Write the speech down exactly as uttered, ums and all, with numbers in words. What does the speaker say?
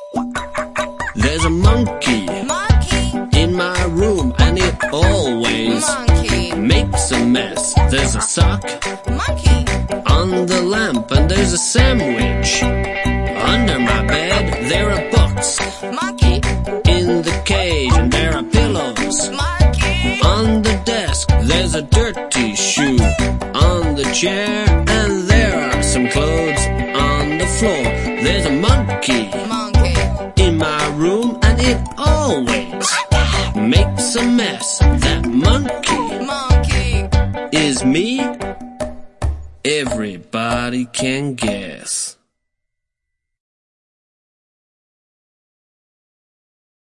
There's a monkey, Monkey, in my room, and it always monkey, makes a mess. There's a sock monkey, on the lamp, and there's a sandwich under my bed. There are books monkey, in the cage, and there are pillows monkey, on the desk. There's a dirty shoe on the chair, and there are some clothes on the floor. There's a monkey monkey, in my room, and it always makes a mess. That monkey monkey. is me. Everybody can guess.